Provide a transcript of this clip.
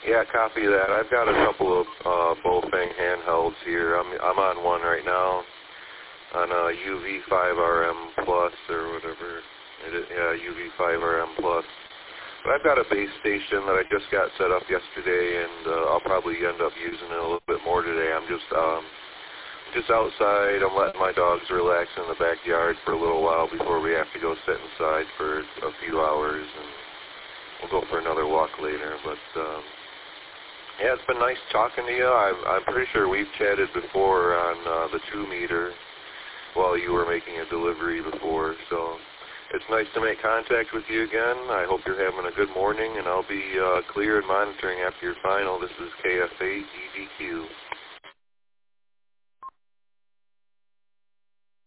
Yeah, copy that. I've got a couple of Bofang handhelds here. I'm on one right now on a UV5RM Plus or whatever. Yeah, UV5RM Plus. But I've got a base station that I just got set up yesterday, and I'll probably end up using it a little bit more today. I'm just outside. I'm letting my dogs relax in the backyard for a little while before we have to go sit inside for a few hours, and we'll go for another walk later. But yeah, it's been nice talking to you. I'm pretty sure we've chatted before on the 2-meter while you were making a delivery before, so it's nice to make contact with you again. I hope you're having a good morning, and I'll be clear and monitoring after your final. This is KF8 EDQ.